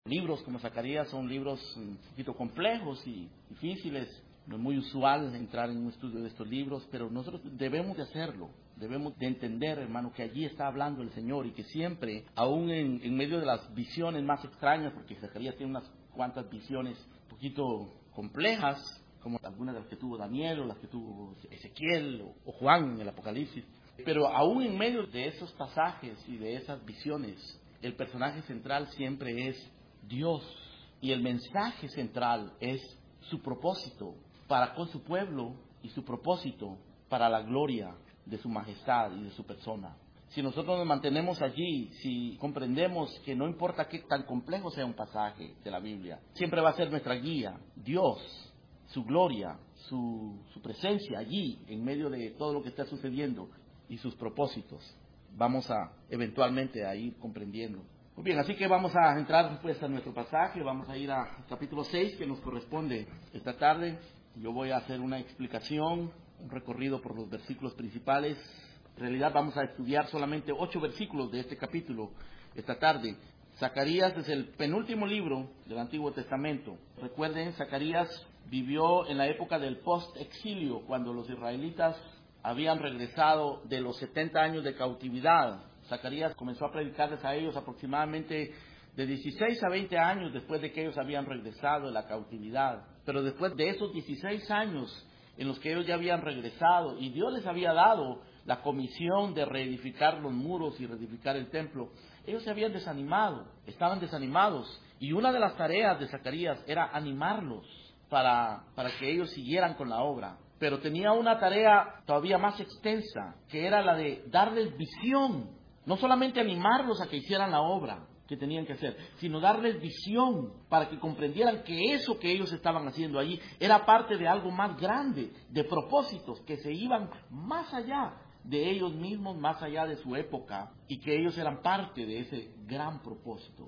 Libros como Zacarías son libros un poquito complejos y difíciles. No es muy usual entrar en un estudio de estos libros, pero nosotros debemos de hacerlo. Debemos de entender, hermano, que allí está hablando el Señor y que siempre, aún en medio de las visiones más extrañas, porque Zacarías tiene unas cuantas visiones un poquito complejas, como algunas de las que tuvo Daniel o las que tuvo Ezequiel o Juan en el Apocalipsis, pero aún en medio de esos pasajes y de esas visiones, el personaje central siempre es Dios, y el mensaje central es su propósito para con su pueblo y su propósito para la gloria de su majestad y de su persona. Si nosotros nos mantenemos allí, si comprendemos que no importa qué tan complejo sea un pasaje de la Biblia, siempre va a ser nuestra guía, Dios, su gloria, su presencia allí en medio de todo lo que está sucediendo y sus propósitos, vamos a eventualmente a ir comprendiendo. Muy bien, así que vamos a entrar pues a nuestro pasaje, vamos a ir al capítulo 6 que nos corresponde esta tarde. Yo voy a hacer una explicación, un recorrido por los versículos principales. En realidad vamos a estudiar solamente 8 versículos de este capítulo esta tarde. Zacarías es el penúltimo libro del Antiguo Testamento. Recuerden, Zacarías vivió en la época del post-exilio, cuando los israelitas habían regresado de los 70 años de cautividad. Zacarías comenzó a predicarles a ellos aproximadamente de 16 a 20 años después de que ellos habían regresado de la cautividad. Pero después de esos 16 años en los que ellos ya habían regresado y Dios les había dado la comisión de reedificar los muros y reedificar el templo, ellos se habían desanimado, estaban desanimados. Y una de las tareas de Zacarías era animarlos para que ellos siguieran con la obra. Pero tenía una tarea todavía más extensa, que era la de darles visión. No solamente animarlos a que hicieran la obra que tenían que hacer, sino darles visión para que comprendieran que eso que ellos estaban haciendo allí era parte de algo más grande, de propósitos que se iban más allá de ellos mismos, más allá de su época, y que ellos eran parte de ese gran propósito.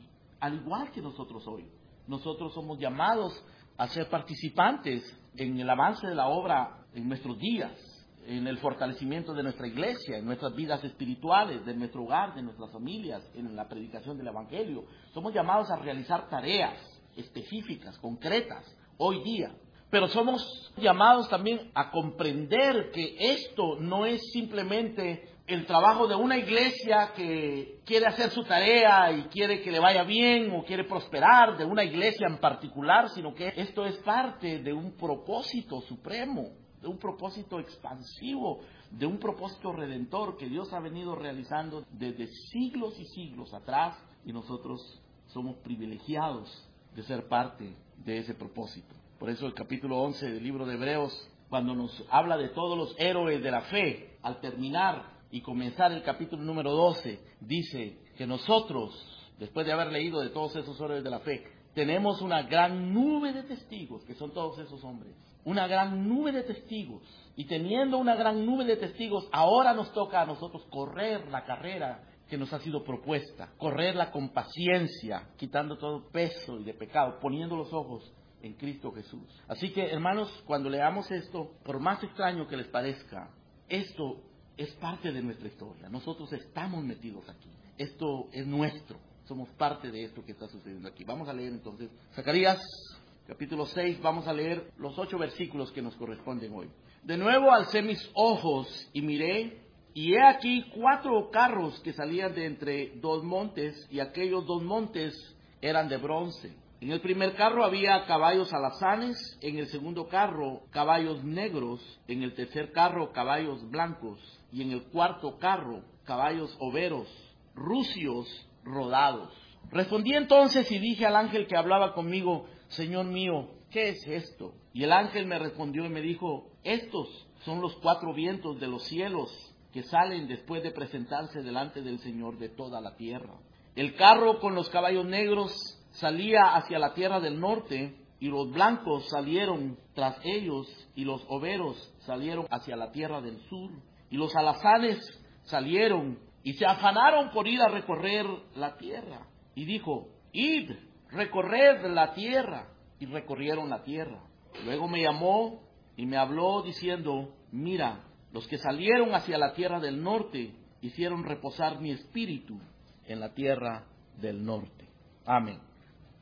Al igual que nosotros hoy, nosotros somos llamados a ser participantes en el avance de la obra en nuestros días, en el fortalecimiento de nuestra iglesia, en nuestras vidas espirituales, de nuestro hogar, de nuestras familias, en la predicación del Evangelio. Somos llamados a realizar tareas específicas, concretas, hoy día. Pero somos llamados también a comprender que esto no es simplemente el trabajo de una iglesia que quiere hacer su tarea y quiere que le vaya bien o quiere prosperar, de una iglesia en particular, sino que esto es parte de un propósito supremo, de un propósito expansivo, de un propósito redentor que Dios ha venido realizando desde siglos y siglos atrás, y nosotros somos privilegiados de ser parte de ese propósito. Por eso el capítulo 11 del libro de Hebreos, cuando nos habla de todos los héroes de la fe, al terminar y comenzar el capítulo número 12, dice que nosotros, después de haber leído de todos esos héroes de la fe, tenemos una gran nube de testigos, que son todos esos hombres. Una gran nube de testigos. Y teniendo una gran nube de testigos, ahora nos toca a nosotros correr la carrera que nos ha sido propuesta. Correrla con paciencia, quitando todo peso y de pecado, poniendo los ojos en Cristo Jesús. Así que, hermanos, cuando leamos esto, por más extraño que les parezca, esto es parte de nuestra historia. Nosotros estamos metidos aquí. Esto es nuestro. Somos parte de esto que está sucediendo aquí. Vamos a leer entonces Zacarías, capítulo 6, vamos a leer los 8 versículos que nos corresponden hoy. De nuevo alcé mis ojos y miré, y he aquí 4 carros que salían de entre 2 montes, y aquellos 2 montes eran de bronce. En el primer carro había caballos alazanes, en el segundo carro caballos negros, en el tercer carro caballos blancos, y en el cuarto carro caballos overos, rucios, rodados. Respondí entonces y dije al ángel que hablaba conmigo: Señor mío, ¿qué es esto? Y el ángel me respondió y me dijo: estos son los 4 vientos de los cielos que salen después de presentarse delante del Señor de toda la tierra. El carro con los caballos negros salía hacia la tierra del norte, y los blancos salieron tras ellos, y los overos salieron hacia la tierra del sur, y los alazanes salieron y se afanaron por ir a recorrer la tierra. Y dijo: id, recorred la tierra. Y recorrieron la tierra. Luego me llamó y me habló diciendo: mira, los que salieron hacia la tierra del norte hicieron reposar mi espíritu en la tierra del norte. Amén.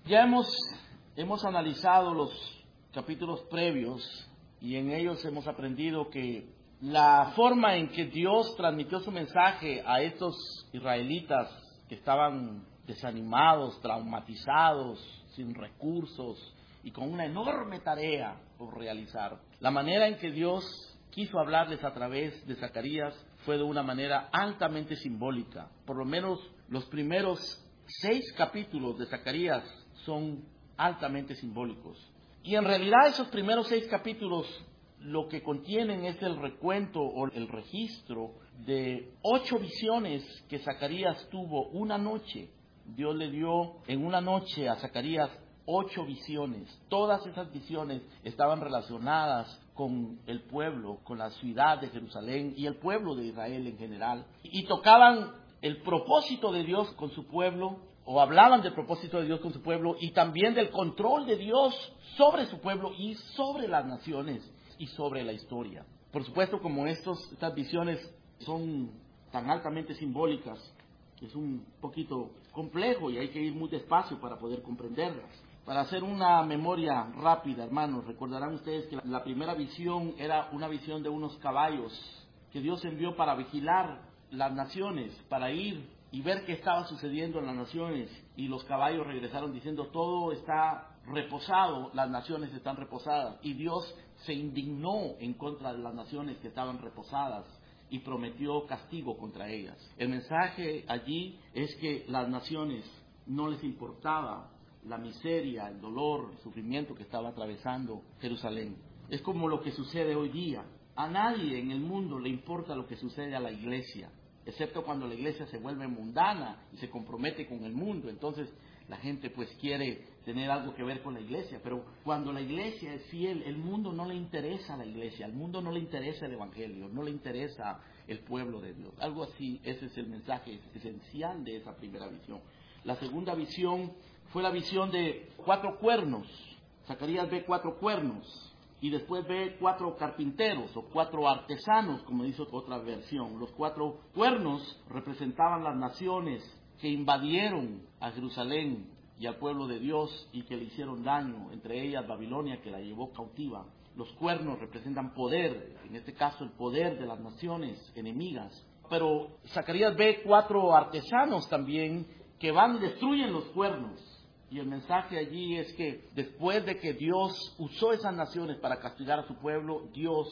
Ya hemos analizado los capítulos previos y en ellos hemos aprendido que la forma en que Dios transmitió su mensaje a estos israelitas que estaban desanimados, traumatizados, sin recursos y con una enorme tarea por realizar. La manera en que Dios quiso hablarles a través de Zacarías fue de una manera altamente simbólica. Por lo menos los primeros 6 capítulos de Zacarías son altamente simbólicos. Y en realidad esos primeros 6 capítulos lo que contienen es el recuento o el registro de 8 visiones que Zacarías tuvo una noche. Dios le dio en una noche a Zacarías 8 visiones. Todas esas visiones estaban relacionadas con el pueblo, con la ciudad de Jerusalén y el pueblo de Israel en general. Y tocaban el propósito de Dios con su pueblo, o hablaban del propósito de Dios con su pueblo, y también del control de Dios sobre su pueblo y sobre las naciones y sobre la historia. Por supuesto, como estas visiones son tan altamente simbólicas, es un poquito complejo y hay que ir muy despacio para poder comprenderlas. Para hacer una memoria rápida, hermanos, recordarán ustedes que la primera visión era una visión de unos caballos que Dios envió para vigilar las naciones, para ir y ver qué estaba sucediendo en las naciones. Y los caballos regresaron diciendo: todo está reposado, las naciones están reposadas. Y Dios se indignó en contra de las naciones que estaban reposadas y prometió castigo contra ellas. El mensaje allí es que las naciones no les importaba la miseria, el dolor, el sufrimiento que estaba atravesando Jerusalén. Es como lo que sucede hoy día. A nadie en el mundo le importa lo que sucede a la iglesia, excepto cuando la iglesia se vuelve mundana y se compromete con el mundo. Entonces la gente pues quiere tener algo que ver con la iglesia, pero cuando la iglesia es fiel, el mundo no le interesa a la iglesia, al mundo no le interesa el evangelio, no le interesa el pueblo de Dios. Algo así, ese es el mensaje esencial de esa primera visión. La segunda visión fue la visión de 4 cuernos. Zacarías ve 4 cuernos. Y después ve 4 carpinteros o 4 artesanos, como dice otra versión. Los 4 cuernos representaban las naciones que invadieron a Jerusalén y al pueblo de Dios y que le hicieron daño, entre ellas Babilonia, que la llevó cautiva. Los cuernos representan poder, en este caso el poder de las naciones enemigas. Pero Zacarías ve 4 artesanos también que van y destruyen los cuernos. Y el mensaje allí es que después de que Dios usó esas naciones para castigar a su pueblo, Dios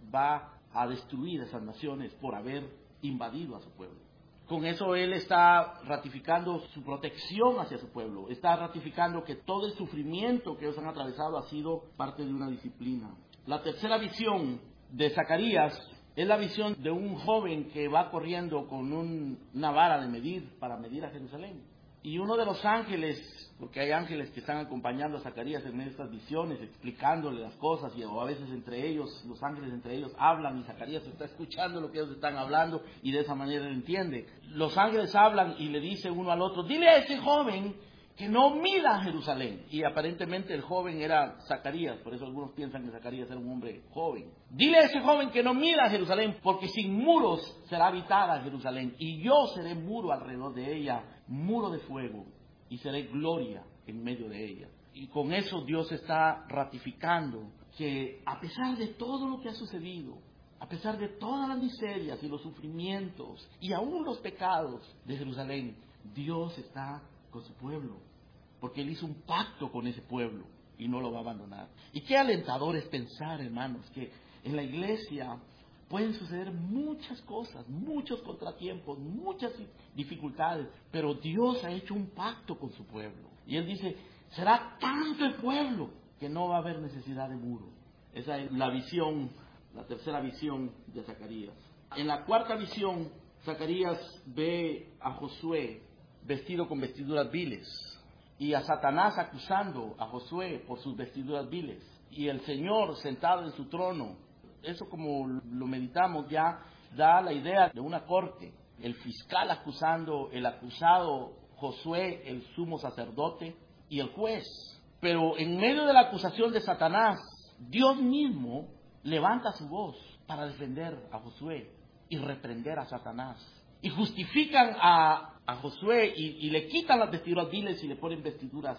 va a destruir esas naciones por haber invadido a su pueblo. Con eso Él está ratificando su protección hacia su pueblo, está ratificando que todo el sufrimiento que ellos han atravesado ha sido parte de una disciplina. La tercera visión de Zacarías es la visión de un joven que va corriendo con una vara de medir para medir a Jerusalén. Y uno de los ángeles, porque hay ángeles que están acompañando a Zacarías en medio de estas visiones, explicándole las cosas, o a veces entre ellos, los ángeles entre ellos hablan y Zacarías está escuchando lo que ellos están hablando y de esa manera lo entiende. Los ángeles hablan y le dice uno al otro: dile a ese joven que no mida a Jerusalén. Y aparentemente el joven era Zacarías, por eso algunos piensan que Zacarías era un hombre joven. Dile a ese joven que no mida a Jerusalén, porque sin muros será habitada Jerusalén, y yo seré muro alrededor de ella, muro de fuego, y seré gloria en medio de ella. Y con eso Dios está ratificando que a pesar de todo lo que ha sucedido, a pesar de todas las miserias y los sufrimientos y aún los pecados de Jerusalén, Dios está con su pueblo, porque Él hizo un pacto con ese pueblo y no lo va a abandonar. Y qué alentador es pensar, hermanos, que en la iglesia pueden suceder muchas cosas, muchos contratiempos, muchas dificultades, pero Dios ha hecho un pacto con su pueblo. Y Él dice: será tanto el pueblo que no va a haber necesidad de muro. Esa es la visión, la tercera visión de Zacarías. En la cuarta visión, Zacarías ve a Josué vestido con vestiduras viles, y a Satanás acusando a Josué por sus vestiduras viles, y el Señor sentado en su trono. Eso, como lo meditamos, ya da la idea de una corte, el fiscal acusando, el acusado Josué, el sumo sacerdote, y el juez. Pero en medio de la acusación de Satanás, Dios mismo levanta su voz para defender a Josué y reprender a Satanás. Y justifican a Josué y le quitan las vestiduras viles y le ponen vestiduras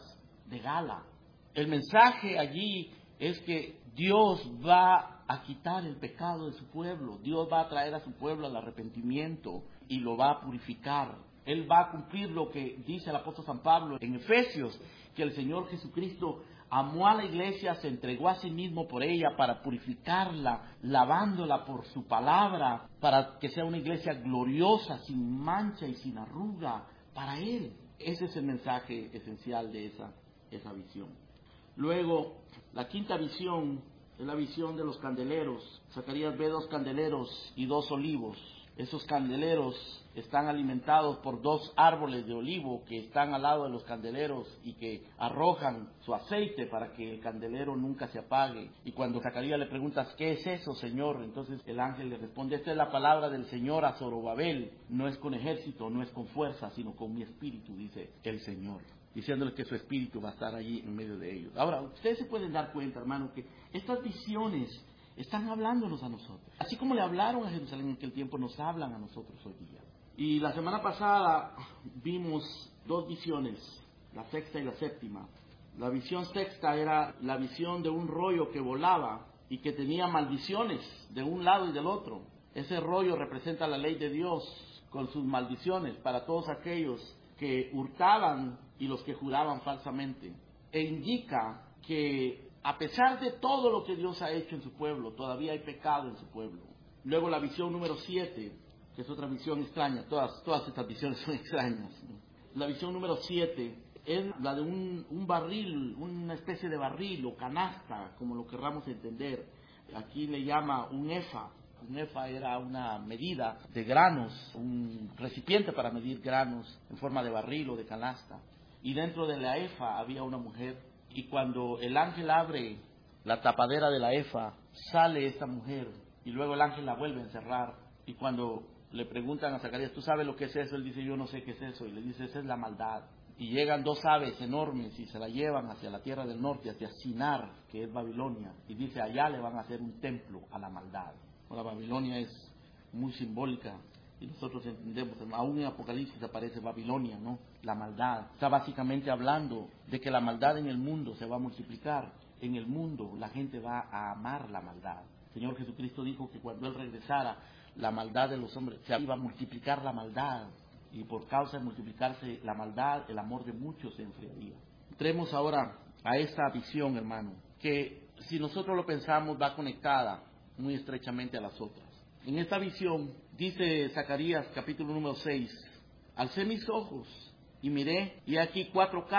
de gala. El mensaje allí es que Dios va a quitar el pecado de su pueblo. Dios va a traer a su pueblo al arrepentimiento y lo va a purificar. Él va a cumplir lo que dice el apóstol San Pablo en Efesios, que el Señor Jesucristo amó a la iglesia, se entregó a sí mismo por ella para purificarla, lavándola por su palabra, para que sea una iglesia gloriosa, sin mancha y sin arruga, para Él. Ese es el mensaje esencial de esa visión. Luego, la quinta visión es la visión de los candeleros. Zacarías ve 2 candeleros y 2 olivos. Esos candeleros están alimentados por 2 árboles de olivo que están al lado de los candeleros y que arrojan su aceite para que el candelero nunca se apague. Y cuando Zacarías le pregunta, ¿qué es eso, Señor? Entonces el ángel le responde, esta es la palabra del Señor a Zorobabel. No es con ejército, no es con fuerza, sino con mi espíritu, dice el Señor, diciéndole que su espíritu va a estar allí en medio de ellos. Ahora, ustedes se pueden dar cuenta, hermano, que estas visiones están hablándonos a nosotros. Así como le hablaron a Jerusalén en aquel tiempo, nos hablan a nosotros hoy día. Y la semana pasada vimos 2 visiones, la sexta y la séptima. La visión sexta era la visión de un rollo que volaba y que tenía maldiciones de un lado y del otro. Ese rollo representa la ley de Dios con sus maldiciones para todos aquellos que hurtaban y los que juraban falsamente. E indica que a pesar de todo lo que Dios ha hecho en su pueblo, todavía hay pecado en su pueblo. Luego la visión número 7, que es otra visión extraña, todas estas visiones son extrañas, ¿no? La visión número 7 es la de un barril, una especie de barril o canasta, como lo querramos entender. Aquí le llama un efa. Un efa era una medida de granos, un recipiente para medir granos en forma de barril o de canasta. Y dentro de la efa había una mujer. Y cuando el ángel abre la tapadera de la efa, sale esta mujer. Y luego el ángel la vuelve a encerrar. Y cuando le preguntan a Zacarías, ¿tú sabes lo que es eso? Él dice, yo no sé qué es eso. Y le dice, esa es la maldad. Y llegan 2 aves enormes y se la llevan hacia la tierra del norte, hacia Sinar, que es Babilonia. Y dice, allá le van a hacer un templo a la maldad. Ahora, Babilonia es muy simbólica y nosotros entendemos, aún en Apocalipsis aparece Babilonia, ¿no? La maldad. Está básicamente hablando de que la maldad en el mundo se va a multiplicar. En el mundo la gente va a amar la maldad. El Señor Jesucristo dijo que cuando Él regresara, la maldad de los hombres, se iba a multiplicar la maldad. Y por causa de multiplicarse la maldad, el amor de muchos se enfriaría. Entremos ahora a esta visión, hermano, que si nosotros lo pensamos va conectada muy estrechamente a las otras. En esta visión, dice Zacarías capítulo número 6, alcé mis ojos y miré, y aquí 4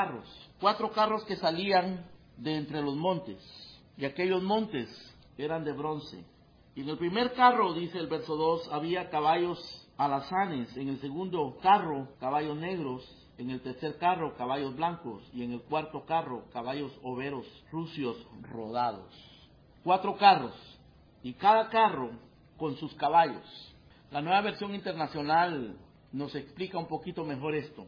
carros que salían de entre los montes, y aquellos montes eran de bronce. Y en el primer carro, dice el verso 2, había caballos alazanes, en el segundo carro caballos negros, en el tercer carro caballos blancos, y en el cuarto carro caballos overos, rucios, rodados. 4 carros, y cada carro con sus caballos. La Nueva Versión Internacional nos explica un poquito mejor esto.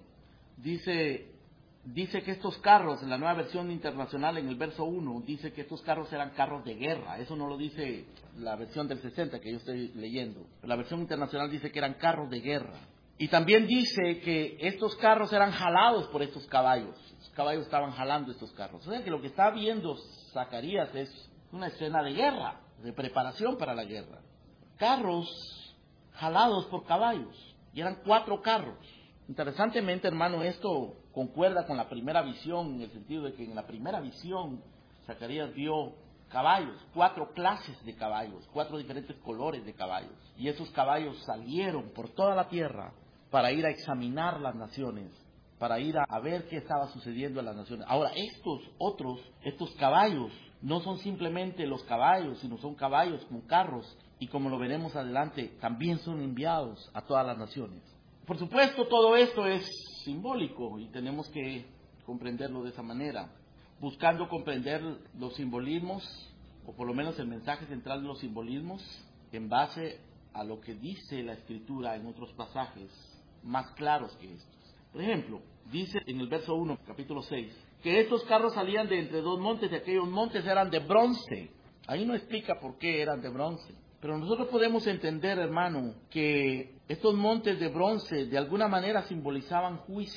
Dice que estos carros, en la Nueva Versión Internacional, en el verso 1, dice que estos carros eran carros de guerra. Eso no lo dice la versión del 60 que yo estoy leyendo. La versión internacional dice que eran carros de guerra. Y también dice que estos carros eran jalados por estos caballos. Los caballos estaban jalando estos carros. O sea que lo que está viendo Zacarías es una escena de guerra, de preparación para la guerra. Carros jalados por caballos. Y eran 4 carros. Interesantemente, hermano, esto concuerda con la primera visión, en el sentido de que en la primera visión Zacarías vio caballos, 4 clases de caballos, 4 diferentes colores de caballos. Y esos caballos salieron por toda la tierra para ir a examinar las naciones, para ir a ver qué estaba sucediendo en las naciones. Ahora, estos caballos, no son simplemente los caballos, sino son caballos con carros, y como lo veremos adelante, también son enviados a todas las naciones. Por supuesto, todo esto es simbólico y tenemos que comprenderlo de esa manera, buscando comprender los simbolismos, o por lo menos el mensaje central de los simbolismos, en base a lo que dice la Escritura en otros pasajes más claros que estos. Por ejemplo, dice en el verso 1, capítulo 6, que estos carros salían de entre 2 montes, y aquellos montes eran de bronce. Ahí no explica por qué eran de bronce. Pero nosotros podemos entender, hermano, que estos montes de bronce de alguna manera simbolizaban juicio.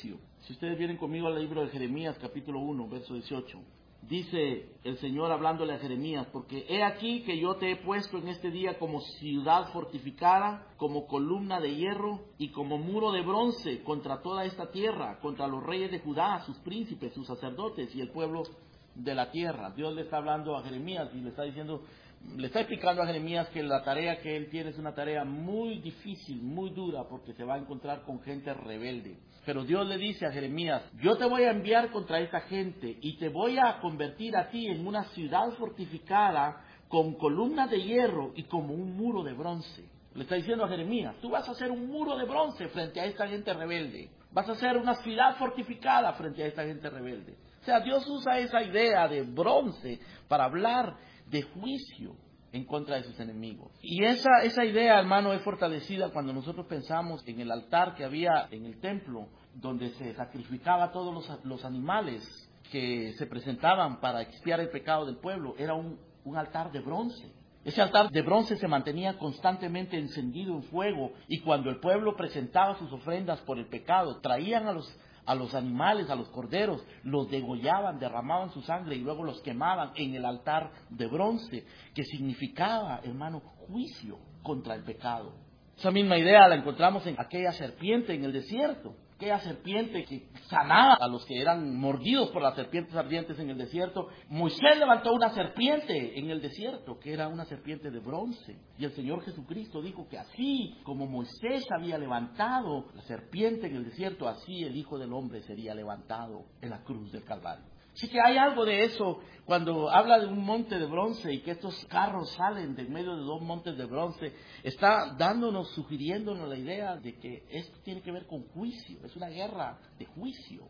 Si ustedes vienen conmigo al libro de Jeremías, capítulo 1, verso 18. Dice el Señor hablándole a Jeremías, porque he aquí que yo te he puesto en este día como ciudad fortificada, como columna de hierro y como muro de bronce contra toda esta tierra, contra los reyes de Judá, sus príncipes, sus sacerdotes y el pueblo de la tierra. Dios le está hablando a Jeremías y le está diciendo, le está explicando a Jeremías que la tarea que él tiene es una tarea muy difícil, muy dura, porque se va a encontrar con gente rebelde. Pero Dios le dice a Jeremías, yo te voy a enviar contra esta gente y te voy a convertir a ti en una ciudad fortificada con columnas de hierro y como un muro de bronce. Le está diciendo a Jeremías, tú vas a hacer un muro de bronce frente a esta gente rebelde. Vas a hacer una ciudad fortificada frente a esta gente rebelde. O sea, Dios usa esa idea de bronce para hablar de juicio en contra de sus enemigos. Y esa idea, hermano, es fortalecida cuando nosotros pensamos en el altar que había en el templo, donde se sacrificaba todos los animales que se presentaban para expiar el pecado del pueblo. Era un altar de bronce. Ese altar de bronce se mantenía constantemente encendido en fuego, y cuando el pueblo presentaba sus ofrendas por el pecado, traían a los animales, a los corderos, los degollaban, derramaban su sangre y luego los quemaban en el altar de bronce, que significaba, hermano, juicio contra el pecado. Esa misma idea la encontramos en aquella serpiente en el desierto. Aquella serpiente que sanaba a los que eran mordidos por las serpientes ardientes en el desierto. Moisés levantó una serpiente en el desierto, que era una serpiente de bronce. Y el Señor Jesucristo dijo que así como Moisés había levantado la serpiente en el desierto, así el Hijo del Hombre sería levantado en la cruz del Calvario. Así que hay algo de eso cuando habla de un monte de bronce y que estos carros salen de en medio de dos montes de bronce. Está sugiriéndonos la idea de que esto tiene que ver con juicio. Es una guerra de juicio.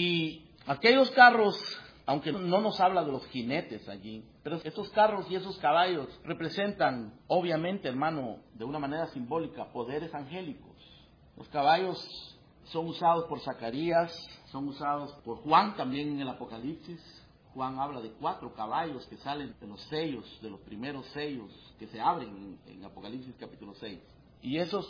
Y aquellos carros, aunque no nos habla de los jinetes allí, pero estos carros y esos caballos representan, obviamente, hermano, de una manera simbólica, poderes angélicos. Los caballos son usados por Zacarías, son usados por Juan también en el Apocalipsis. Juan habla de 4 caballos que salen de los sellos, de los primeros sellos que se abren en Apocalipsis capítulo 6. Y esos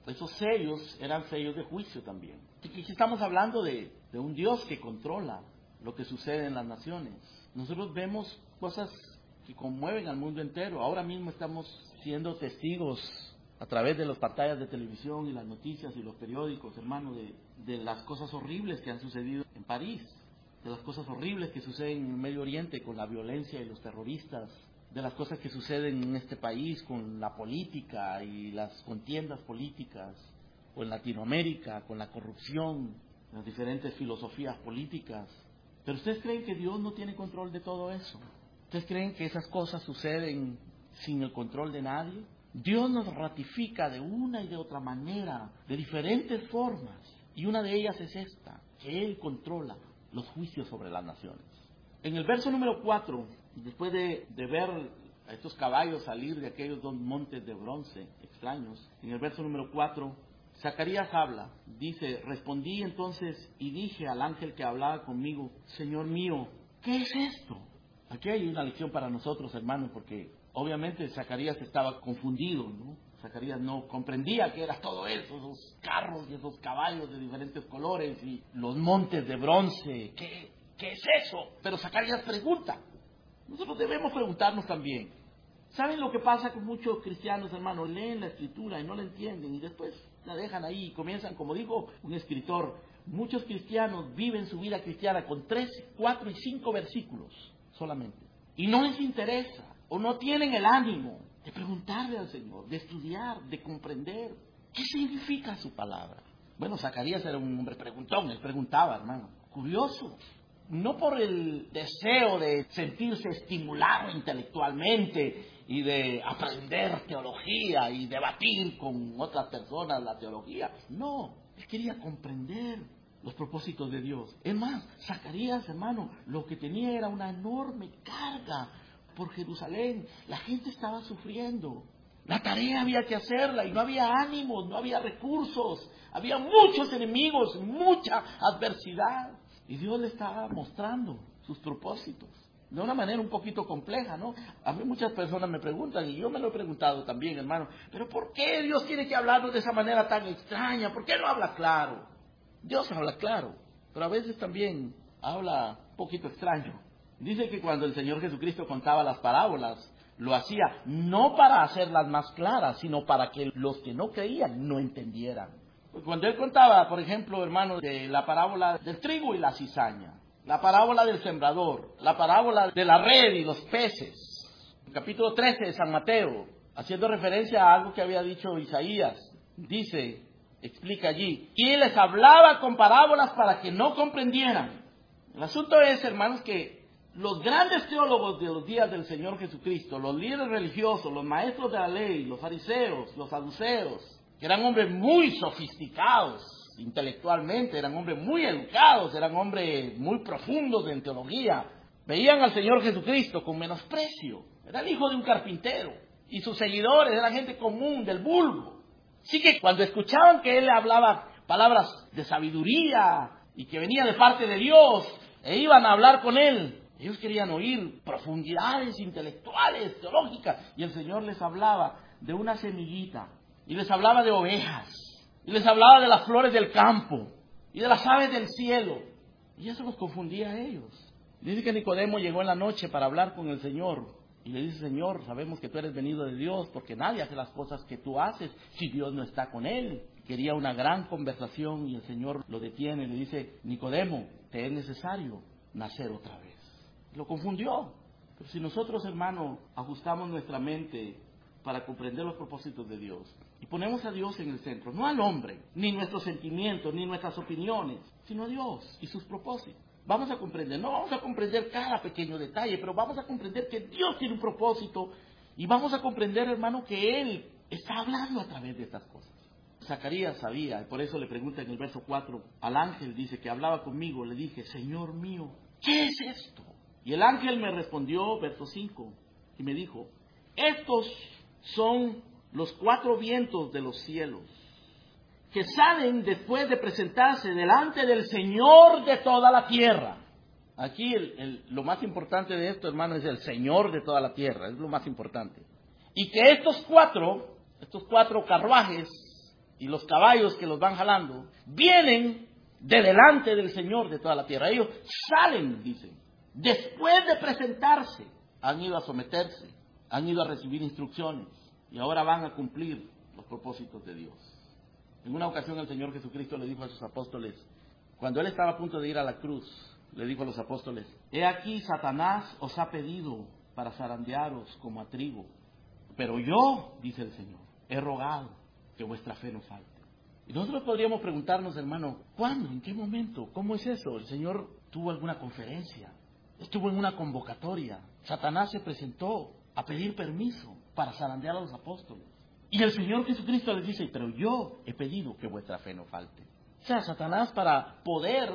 sellos eran sellos de juicio también. Aquí estamos hablando de un Dios que controla lo que sucede en las naciones. Nosotros vemos cosas que conmueven al mundo entero. Ahora mismo estamos siendo testigos a través de las pantallas de televisión y las noticias y los periódicos, hermano, de las cosas horribles que han sucedido en París, de las cosas horribles que suceden en el Medio Oriente con la violencia y los terroristas, de las cosas que suceden en este país con la política y las contiendas políticas, o en Latinoamérica con la corrupción, las diferentes filosofías políticas. Pero ¿ustedes creen que Dios no tiene control de todo eso? ¿Ustedes creen que esas cosas suceden sin el control de nadie? Dios nos ratifica de una y de otra manera, de diferentes formas, y una de ellas es esta, que Él controla los juicios sobre las naciones. En el verso número 4, después de ver a estos caballos salir de aquellos dos montes de bronce extraños, en el verso número 4, Zacarías habla, dice, respondí entonces y dije al ángel que hablaba conmigo, Señor mío, ¿qué es esto? Aquí hay una lección para nosotros, hermanos, porque obviamente Zacarías estaba confundido, ¿no? Zacarías no comprendía qué era todo eso, esos carros y esos caballos de diferentes colores y los montes de bronce. ¿Qué es eso? Pero Zacarías pregunta. Nosotros debemos preguntarnos también. ¿Saben lo que pasa con muchos cristianos, hermanos? Leen la escritura y no la entienden y después la dejan ahí y comienzan, como dijo un escritor, muchos cristianos viven su vida cristiana con 3, 4 y 5 versículos solamente. Y no les interesa o no tienen el ánimo de preguntarle al Señor, de estudiar, de comprender qué significa su palabra. Bueno, Zacarías era un hombre preguntón, él preguntaba, hermano, curioso. No por el deseo de sentirse estimulado intelectualmente y de aprender teología y debatir con otras personas la teología. No, él quería comprender los propósitos de Dios. Es más, Zacarías, hermano, lo que tenía era una enorme carga por Jerusalén. La gente estaba sufriendo. La tarea había que hacerla y no había ánimos, no había recursos. Había muchos enemigos, mucha adversidad. Y Dios le estaba mostrando sus propósitos de una manera un poquito compleja, ¿no? A mí muchas personas me preguntan, y yo me lo he preguntado también, hermano, pero ¿por qué Dios tiene que hablarnos de esa manera tan extraña? ¿Por qué no habla claro? Dios habla claro. pero a veces también habla un poquito extraño. Dice que cuando el Señor Jesucristo contaba las parábolas, lo hacía no para hacerlas más claras, sino para que los que no creían no entendieran. Cuando Él contaba, por ejemplo, hermanos, de la parábola del trigo y la cizaña, la parábola del sembrador, la parábola de la red y los peces, el capítulo 13 de San Mateo, haciendo referencia a algo que había dicho Isaías, dice, explica allí, y les hablaba con parábolas para que no comprendieran. El asunto es, hermanos, que los grandes teólogos de los días del Señor Jesucristo, los líderes religiosos, los maestros de la ley, los fariseos, los saduceos, que eran hombres muy sofisticados intelectualmente, eran hombres muy educados, eran hombres muy profundos en teología, veían al Señor Jesucristo con menosprecio. Era el hijo de un carpintero y sus seguidores eran gente común, del vulgo. Así que cuando escuchaban que Él hablaba palabras de sabiduría y que venía de parte de Dios e iban a hablar con Él, ellos querían oír profundidades intelectuales, teológicas, y el Señor les hablaba de una semillita, y les hablaba de ovejas, y les hablaba de las flores del campo, y de las aves del cielo, y eso los confundía a ellos. Dice que Nicodemo llegó en la noche para hablar con el Señor, y le dice, Señor, sabemos que tú eres venido de Dios, porque nadie hace las cosas que tú haces si Dios no está con él. Quería una gran conversación, y el Señor lo detiene y le dice, Nicodemo, te es necesario nacer otra vez. Lo confundió. Pero si nosotros, hermano, ajustamos nuestra mente para comprender los propósitos de Dios y ponemos a Dios en el centro, no al hombre, ni nuestros sentimientos, ni nuestras opiniones, sino a Dios y sus propósitos, vamos a comprender. No vamos a comprender cada pequeño detalle, pero vamos a comprender que Dios tiene un propósito y vamos a comprender, hermano, que Él está hablando a través de estas cosas. Zacarías sabía, y por eso le pregunta en el verso 4 al ángel, dice que hablaba conmigo, le dije, Señor mío, ¿qué es esto? Y el ángel me respondió, verso 5, y me dijo, estos son los 4 vientos de los cielos, que salen después de presentarse delante del Señor de toda la tierra. Aquí lo más importante de esto, hermano, es el Señor de toda la tierra, es lo más importante. Y que estos cuatro carruajes y los caballos que los van jalando, vienen de delante del Señor de toda la tierra. Ellos salen, dicen, después de presentarse, han ido a someterse, han ido a recibir instrucciones y ahora van a cumplir los propósitos de Dios. En una ocasión el Señor Jesucristo le dijo a sus apóstoles, cuando Él estaba a punto de ir a la cruz, le dijo a los apóstoles, he aquí Satanás os ha pedido para zarandearos como a trigo, pero yo, dice el Señor, he rogado que vuestra fe no falte. Y nosotros podríamos preguntarnos, hermano, ¿cuándo? ¿En qué momento? ¿Cómo es eso? ¿El Señor tuvo alguna conferencia? ¿Estuvo en una convocatoria? Satanás se presentó a pedir permiso para zarandear a los apóstoles. Y el Señor Jesucristo les dice, pero yo he pedido que vuestra fe no falte. O sea, Satanás, para poder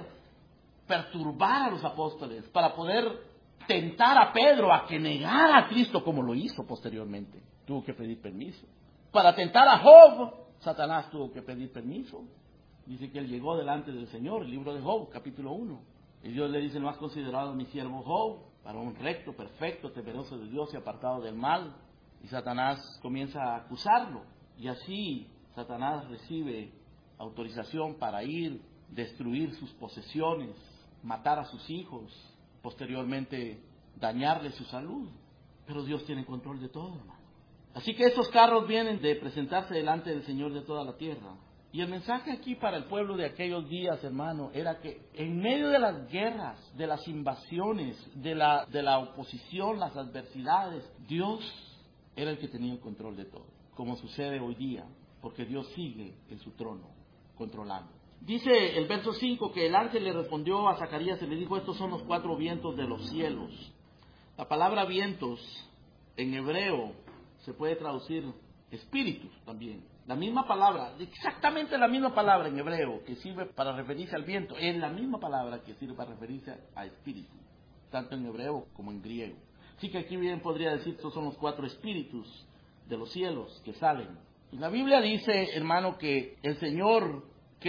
perturbar a los apóstoles, para poder tentar a Pedro a que negara a Cristo como lo hizo posteriormente, tuvo que pedir permiso. Para tentar a Job, Satanás tuvo que pedir permiso. Dice que él llegó delante del Señor, el libro de Job, capítulo 1. Y Dios le dice, ¿no has considerado a mi siervo Job, varón recto, perfecto, temeroso de Dios y apartado del mal? Y Satanás comienza a acusarlo. Y así Satanás recibe autorización para ir, destruir sus posesiones, matar a sus hijos, posteriormente dañarle su salud. Pero Dios tiene control de todo, hermano. Así que estos carros vienen de presentarse delante del Señor de toda la tierra. Y el mensaje aquí para el pueblo de aquellos días, hermano, era que en medio de las guerras, de las invasiones, de la oposición, las adversidades, Dios era el que tenía el control de todo, como sucede hoy día, porque Dios sigue en su trono, controlando. Dice el verso 5 que el ángel le respondió a Zacarías y le dijo, estos son los 4 vientos de los cielos. La palabra vientos en hebreo se puede traducir espíritus también. La misma palabra, exactamente la misma palabra en hebreo que sirve para referirse al viento, es la misma palabra que sirve para referirse a espíritu, tanto en hebreo como en griego. Así que aquí bien podría decir, estos son los 4 espíritus de los cielos que salen. Y la Biblia dice, hermano, que el Señor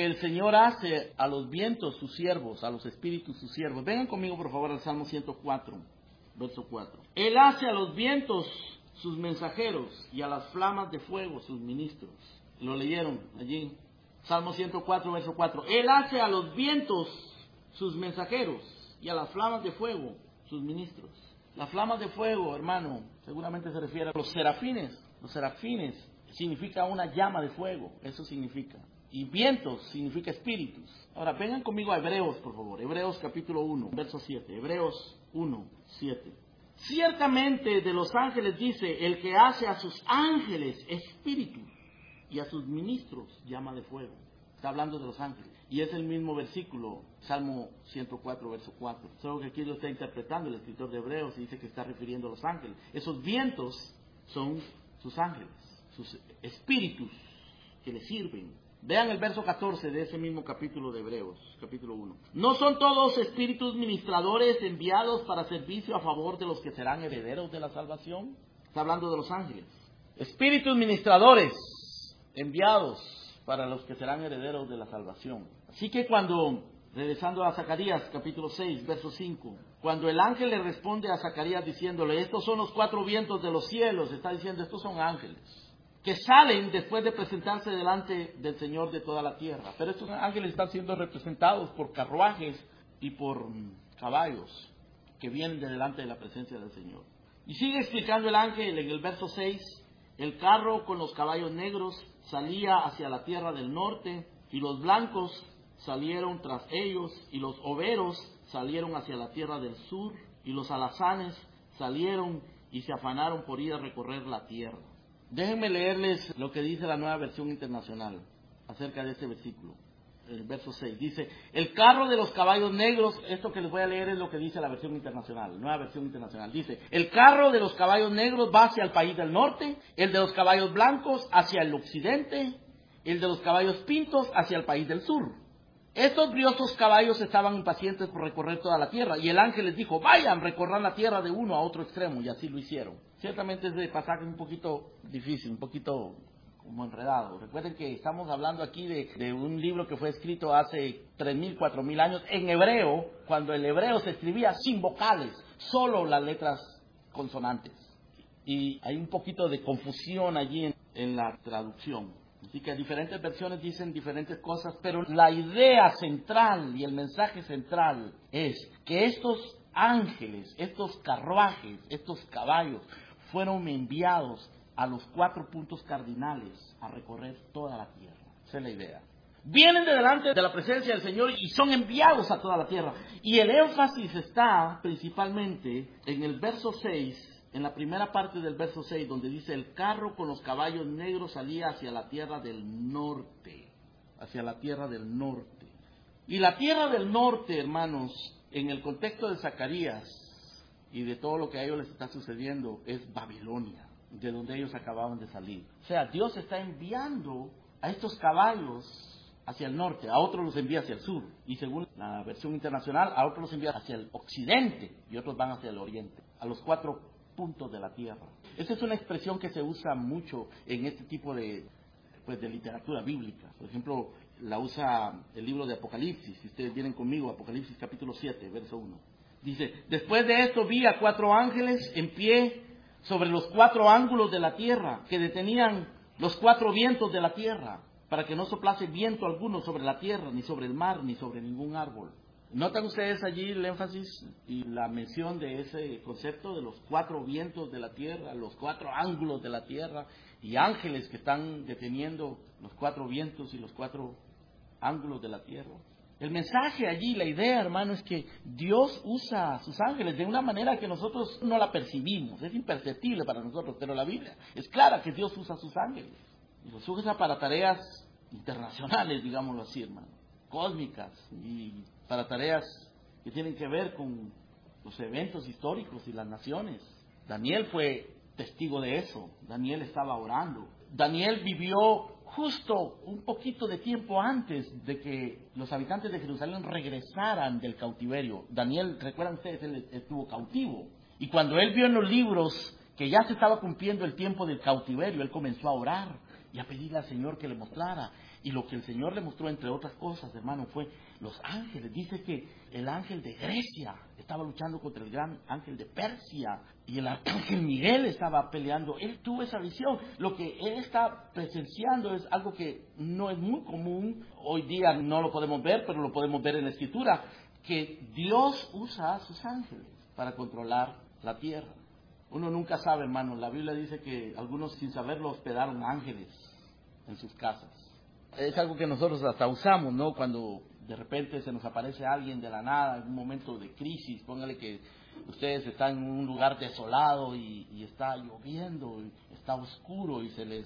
hace a los vientos sus siervos, a los espíritus sus siervos. Vengan conmigo, por favor, al Salmo 104, verso 4. Él hace a los vientos sus mensajeros y a las flamas de fuego sus ministros. Lo leyeron allí. Salmo 104, verso 4. Él hace a los vientos sus mensajeros, y a las flamas de fuego, sus ministros. Las flamas de fuego, hermano, seguramente se refiere a los serafines. Los serafines significa una llama de fuego, eso significa. Y vientos significa espíritus. Ahora, vengan conmigo a Hebreos, por favor. Hebreos capítulo 1, verso 7. Hebreos 1, 7. Ciertamente de los ángeles dice, el que hace a sus ángeles espíritus y a sus ministros llama de fuego. Está hablando de los ángeles. Y es el mismo versículo, Salmo 104, verso 4. Solo que aquí lo está interpretando el escritor de Hebreos y dice que está refiriendo a los ángeles. Esos vientos son sus ángeles, sus espíritus que le sirven. Vean el verso 14 de ese mismo capítulo de Hebreos, capítulo 1. ¿No son todos espíritus ministradores enviados para servicio a favor de los que serán herederos de la salvación? Está hablando de los ángeles. Espíritus ministradores enviados para los que serán herederos de la salvación. Así que regresando a Zacarías, capítulo 6, verso 5, cuando el ángel le responde a Zacarías diciéndole, estos son los 4 vientos de los cielos, está diciendo, estos son ángeles, que salen después de presentarse delante del Señor de toda la tierra. Pero estos ángeles están siendo representados por carruajes y por caballos que vienen de delante de la presencia del Señor. Y sigue explicando el ángel en el verso 6, el carro con los caballos negros salía hacia la tierra del norte, y los blancos salieron tras ellos, y los overos salieron hacia la tierra del sur, y los alazanes salieron y se afanaron por ir a recorrer la tierra. Déjenme leerles lo que dice la Nueva Versión Internacional acerca de este versículo. El verso 6 dice, el carro de los caballos negros, esto que les voy a leer es lo que dice la versión internacional, Nueva Versión Internacional. Dice, el carro de los caballos negros va hacia el país del norte, el de los caballos blancos hacia el occidente, el de los caballos pintos hacia el país del sur. Estos briosos caballos estaban impacientes por recorrer toda la tierra, y el ángel les dijo, vayan, recorran la tierra de uno a otro extremo, y así lo hicieron. Ciertamente ese pasaje es un poquito difícil, un poquito como enredado. Recuerden que estamos hablando aquí de un libro que fue escrito hace 3.000, 4.000 años en hebreo, cuando el hebreo se escribía sin vocales, solo las letras consonantes. Y hay un poquito de confusión allí en la traducción. Así que diferentes versiones dicen diferentes cosas, pero la idea central y el mensaje central es que estos ángeles, estos carruajes, estos caballos, fueron enviados a los 4 puntos cardinales a recorrer toda la tierra. Esa es la idea. Vienen de delante de la presencia del Señor y son enviados a toda la tierra. Y el énfasis está principalmente en el verso 6, en la primera parte del verso 6, donde dice, el carro con los caballos negros salía hacia la tierra del norte. Hacia la tierra del norte. Y la tierra del norte, hermanos, en el contexto de Zacarías y de todo lo que a ellos les está sucediendo, es Babilonia, de donde ellos acababan de salir. O sea, Dios está enviando a estos caballos hacia el norte, a otros los envía hacia el sur, y según la versión internacional, a otros los envía hacia el occidente, y otros van hacia el oriente, a los 4 puntos de la tierra. Esa es una expresión que se usa mucho en este tipo de literatura bíblica. Por ejemplo, la usa el libro de Apocalipsis. Si ustedes vienen conmigo, Apocalipsis capítulo 7, verso 1. Dice, después de esto vi a 4 ángeles en pie sobre los 4 ángulos de la tierra, que detenían los 4 vientos de la tierra, para que no soplase viento alguno sobre la tierra, ni sobre el mar, ni sobre ningún árbol. ¿Notan ustedes allí el énfasis y la mención de ese concepto de los 4 vientos de la tierra, los 4 ángulos de la tierra, y ángeles que están deteniendo los 4 vientos y los 4 ángulos de la tierra? El mensaje allí, la idea, hermano, es que Dios usa a sus ángeles de una manera que nosotros no la percibimos. Es imperceptible para nosotros, pero la Biblia es clara que Dios usa a sus ángeles. Y los usa para tareas internacionales, digámoslo así, hermano, cósmicas, y para tareas que tienen que ver con los eventos históricos y las naciones. Daniel fue testigo de eso. Daniel estaba orando. Daniel vivió justo un poquito de tiempo antes de que los habitantes de Jerusalén regresaran del cautiverio. Daniel, recuerdan ustedes, él estuvo cautivo. Y cuando él vio en los libros que ya se estaba cumpliendo el tiempo del cautiverio, él comenzó a orar y a pedirle al Señor que le mostrara. Y lo que el Señor le mostró, entre otras cosas, hermano, fue los ángeles. Dice que el ángel de Grecia estaba luchando contra el gran ángel de Persia, y el arcángel Miguel estaba peleando. Él tuvo esa visión. Lo que él está presenciando es algo que no es muy común. Hoy día no lo podemos ver, pero lo podemos ver en la Escritura. que Dios usa a sus ángeles para controlar la tierra. Uno nunca sabe, hermano. La Biblia dice que algunos sin saberlo hospedaron ángeles en sus casas. Es algo que nosotros hasta usamos, ¿no? Cuando de repente se nos aparece alguien de la nada, en un momento de crisis, póngale que ustedes están en un lugar desolado y está lloviendo, y está oscuro y se les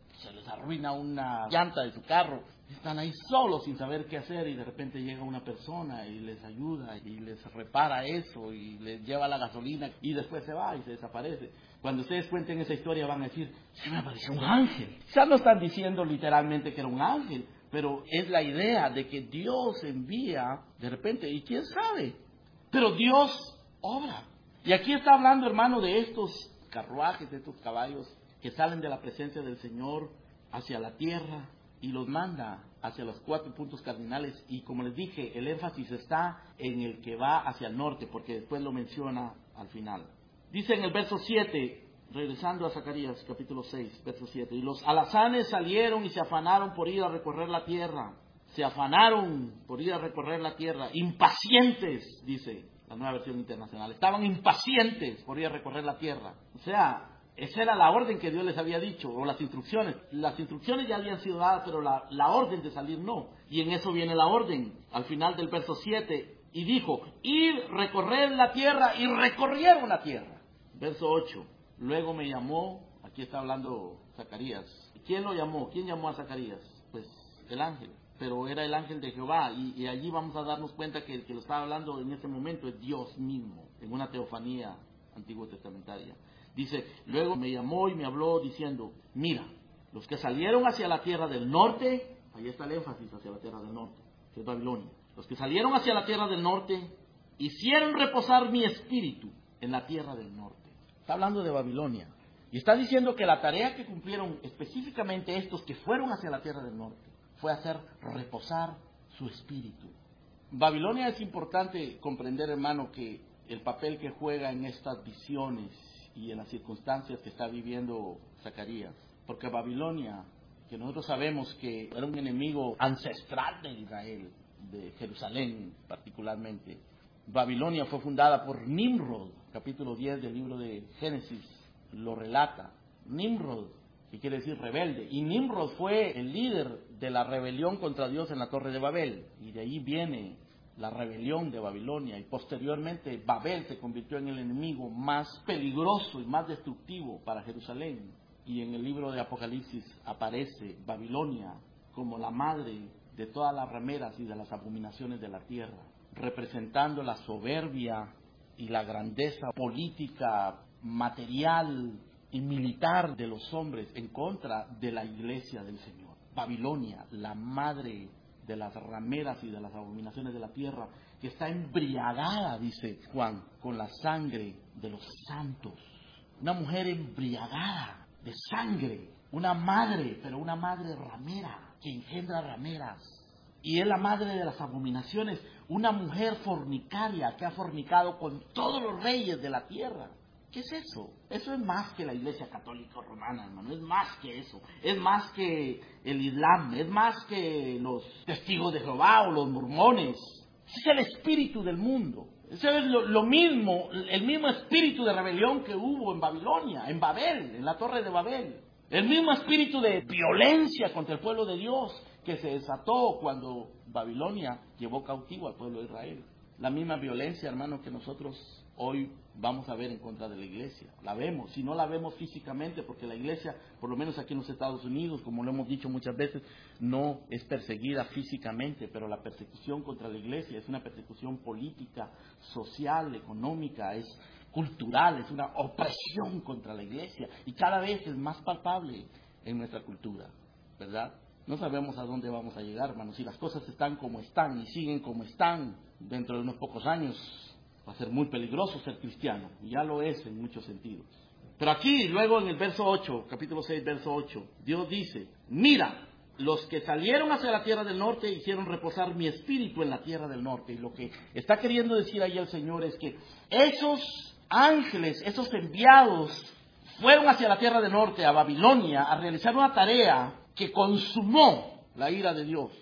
arruina una llanta de su carro. Están ahí solos sin saber qué hacer y de repente llega una persona y les ayuda y les repara eso y les lleva la gasolina y después se va y se desaparece. Cuando ustedes cuenten esa historia van a decir, se me apareció un ángel. Ya no están diciendo literalmente que era un ángel, pero es la idea de que Dios envía de repente, y quién sabe, pero Dios obra. Y aquí está hablando, hermano, de estos carruajes, de estos caballos que salen de la presencia del Señor hacia la tierra y los manda hacia los 4 puntos cardinales. Y como les dije, el énfasis está en el que va hacia el norte, porque después lo menciona al final. Dice en el verso 7, regresando a Zacarías capítulo 6, verso 7, y los alazanes salieron y se afanaron por ir a recorrer la tierra. Se afanaron por ir a recorrer la tierra, impacientes, dice la Nueva Versión Internacional. Estaban impacientes por ir a recorrer la tierra. O sea, esa era la orden que Dios les había dicho, o las instrucciones. Las instrucciones ya habían sido dadas, pero la orden de salir no. Y en eso viene la orden, al final del verso 7. Y dijo, ir, recorrer la tierra, y recorrieron la tierra. Verso 8. Luego me llamó, aquí está hablando Zacarías. ¿Quién lo llamó? ¿Quién llamó a Zacarías? Pues el ángel. Pero era el ángel de Jehová. Y allí vamos a darnos cuenta que el que lo estaba hablando en este momento es Dios mismo, en una teofanía antiguo testamentaria. Dice, luego me llamó y me habló diciendo, mira, los que salieron hacia la tierra del norte, ahí está el énfasis hacia la tierra del norte, que es Babilonia. Los que salieron hacia la tierra del norte, hicieron reposar mi espíritu en la tierra del norte. Está hablando de Babilonia. Y está diciendo que la tarea que cumplieron específicamente estos que fueron hacia la tierra del norte, fue hacer reposar su espíritu. Babilonia es importante comprender, hermano, que el papel que juega en estas visiones y en las circunstancias que está viviendo Zacarías. Porque Babilonia, que nosotros sabemos que era un enemigo ancestral de Israel, de Jerusalén particularmente. Babilonia fue fundada por Nimrod, capítulo 10 del libro de Génesis, lo relata. Nimrod, que quiere decir rebelde. Y Nimrod fue el líder de la rebelión contra Dios en la Torre de Babel. Y de ahí viene la rebelión de Babilonia. Y posteriormente Babel se convirtió en el enemigo más peligroso y más destructivo para Jerusalén. Y en el libro de Apocalipsis aparece Babilonia como la madre de todas las rameras y de las abominaciones de la tierra, representando la soberbia y la grandeza política, material y militar de los hombres en contra de la iglesia del Señor. Babilonia, la madre de las rameras y de las abominaciones de la tierra, que está embriagada, dice Juan, con la sangre de los santos. Una mujer embriagada de sangre, una madre, pero una madre ramera, que engendra rameras. Y es la madre de las abominaciones, una mujer fornicaria que ha fornicado con todos los reyes de la tierra. ¿Qué es eso? Eso es más que la Iglesia Católica Romana, hermano. Es más que eso. Es más que el Islam. Es más que los testigos de Jehová o los mormones. Es el espíritu del mundo. Eso es lo mismo, el mismo espíritu de rebelión que hubo en Babilonia, en Babel, en la Torre de Babel. El mismo espíritu de violencia contra el pueblo de Dios que se desató cuando Babilonia llevó cautivo al pueblo de Israel. La misma violencia, hermano, que nosotros hoy vamos a ver en contra de la iglesia. La vemos, si no la vemos físicamente, porque la iglesia, por lo menos aquí en los Estados Unidos, como lo hemos dicho muchas veces, no es perseguida físicamente, pero la persecución contra la iglesia es una persecución política, social, económica, es cultural, es una opresión contra la iglesia, y cada vez es más palpable en nuestra cultura, ¿verdad? No sabemos a dónde vamos a llegar, hermanos. Si las cosas están como están y siguen como están, dentro de unos pocos años va a ser muy peligroso ser cristiano. Y ya lo es en muchos sentidos. Pero aquí, luego en el verso 8, capítulo 6, verso 8, Dios dice, mira, los que salieron hacia la tierra del norte hicieron reposar mi espíritu en la tierra del norte. Y lo que está queriendo decir ahí el Señor es que esos ángeles, esos enviados, fueron hacia la tierra del norte, a Babilonia, a realizar una tarea que consumó la ira de Dios,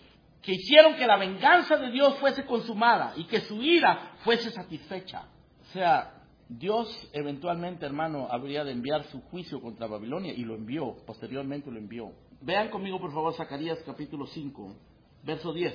que hicieron que la venganza de Dios fuese consumada y que su ira fuese satisfecha. O sea, Dios eventualmente, hermano, habría de enviar su juicio contra Babilonia y lo envió, posteriormente lo envió. Vean conmigo, por favor, Zacarías capítulo 5, verso 10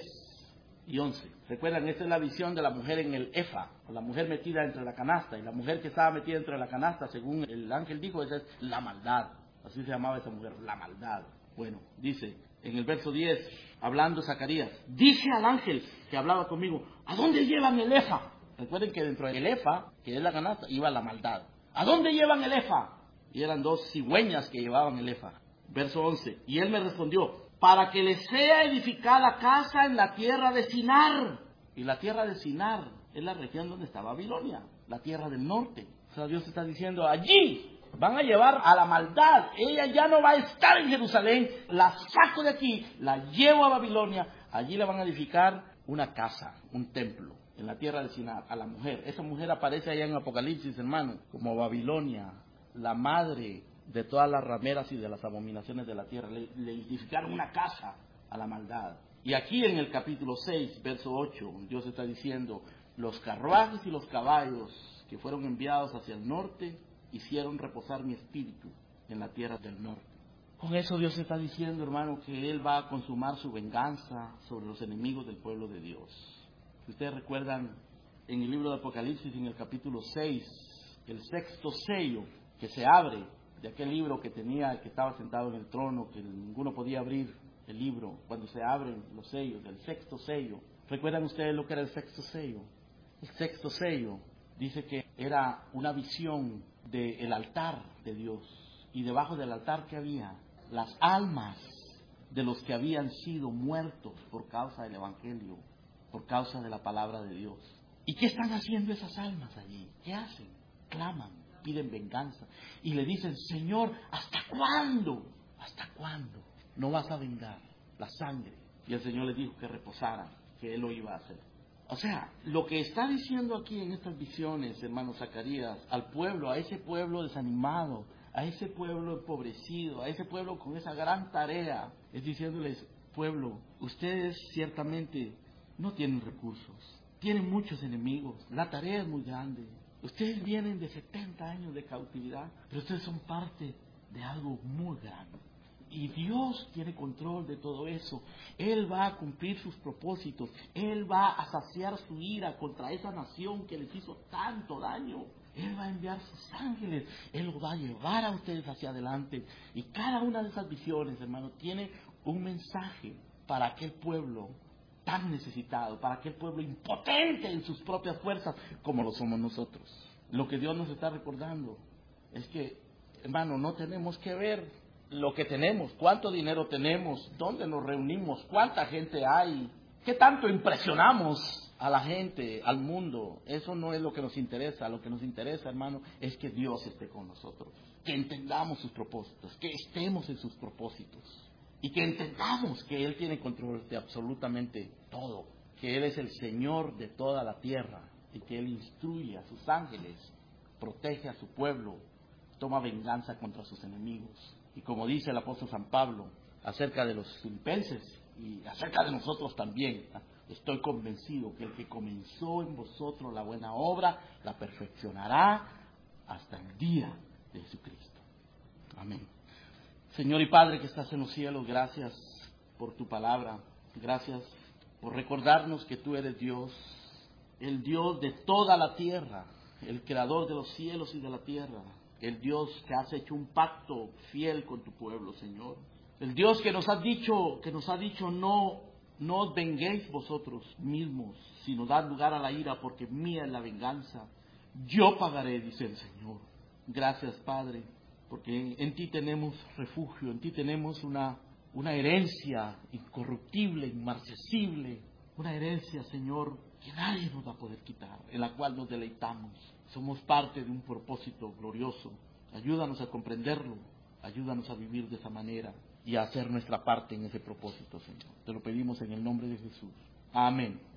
y 11. Recuerdan, esta es la visión de la mujer en el efa, la mujer metida entre la canasta, y la mujer que estaba metida entre la canasta, según el ángel dijo, esa es la maldad. Así se llamaba esa mujer, la maldad. Bueno, dice en el verso 10, hablando Zacarías, dije al ángel que hablaba conmigo, ¿a dónde llevan el efa? Recuerden que dentro del efa, que es la canasta, iba la maldad. ¿A dónde llevan el efa? Y eran 2 cigüeñas que llevaban el efa. Verso 11, y él me respondió, para que les sea edificada casa en la tierra de Sinar. Y la tierra de Sinar es la región donde está Babilonia, la tierra del norte. O sea, Dios está diciendo, allí van a llevar a la maldad. Ella ya no va a estar en Jerusalén, la saco de aquí, la llevo a Babilonia. Allí le van a edificar una casa, un templo, en la tierra de Sinar, a la mujer. Esa mujer aparece allá en Apocalipsis, hermano, como Babilonia, la madre de todas las rameras y de las abominaciones de la tierra. Le edificaron una casa a la maldad. Y aquí en el capítulo 6, verso 8, Dios está diciendo, los carruajes y los caballos que fueron enviados hacia el norte hicieron reposar mi espíritu en la tierra del norte. Con eso Dios está diciendo, hermano, que Él va a consumar su venganza sobre los enemigos del pueblo de Dios. Si ustedes recuerdan, en el libro de Apocalipsis, en el capítulo 6, el 6º sello que se abre de aquel libro que estaba sentado en el trono, que ninguno podía abrir el libro, cuando se abren los sellos, del 6º sello. ¿Recuerdan ustedes lo que era el 6º sello? El 6º sello dice que era una visión del altar de Dios, y debajo del altar que había las almas de los que habían sido muertos por causa del Evangelio, por causa de la palabra de Dios. ¿Y qué están haciendo esas almas allí? ¿Qué hacen? Claman, piden venganza y le dicen, Señor, ¿hasta cuándo? ¿Hasta cuándo no vas a vengar la sangre? Y el Señor les dijo que reposaran, que Él lo iba a hacer. O sea, lo que está diciendo aquí en estas visiones, hermano Zacarías, al pueblo, a ese pueblo desanimado, a ese pueblo empobrecido, a ese pueblo con esa gran tarea, es diciéndoles, pueblo, ustedes ciertamente no tienen recursos, tienen muchos enemigos, la tarea es muy grande. Ustedes vienen de 70 años de cautividad, pero ustedes son parte de algo muy grande. Y Dios tiene control de todo eso. Él va a cumplir sus propósitos. Él va a saciar su ira contra esa nación que les hizo tanto daño. Él va a enviar sus ángeles. Él lo va a llevar a ustedes hacia adelante. Y cada una de esas visiones, hermano, tiene un mensaje para aquel pueblo tan necesitado, para aquel pueblo impotente en sus propias fuerzas, como lo somos nosotros. Lo que Dios nos está recordando es que, hermano, no tenemos que ver lo que tenemos, cuánto dinero tenemos, dónde nos reunimos, cuánta gente hay, qué tanto impresionamos a la gente, al mundo. Eso no es lo que nos interesa. Lo que nos interesa, hermano, es que Dios esté con nosotros, que entendamos sus propósitos, que estemos en sus propósitos y que entendamos que Él tiene control de absolutamente todo, que Él es el Señor de toda la tierra y que Él instruye a sus ángeles, protege a su pueblo, toma venganza contra sus enemigos. Y como dice el apóstol San Pablo acerca de los filipenses y acerca de nosotros también, estoy convencido que el que comenzó en vosotros la buena obra la perfeccionará hasta el día de Jesucristo. Amén. Señor y Padre que estás en los cielos, gracias por tu palabra, gracias por recordarnos que tú eres Dios, el Dios de toda la tierra, el creador de los cielos y de la tierra, el Dios que has hecho un pacto fiel con tu pueblo, Señor. El Dios que nos ha dicho no os venguéis vosotros mismos, sino dad lugar a la ira, porque mía es la venganza. Yo pagaré, dice el Señor. Gracias, Padre, porque en ti tenemos refugio, en ti tenemos una herencia incorruptible, inmarcesible, una herencia, Señor, que nadie nos va a poder quitar, en la cual nos deleitamos. Somos parte de un propósito glorioso. Ayúdanos a comprenderlo, ayúdanos a vivir de esa manera y a hacer nuestra parte en ese propósito, Señor. Te lo pedimos en el nombre de Jesús. Amén.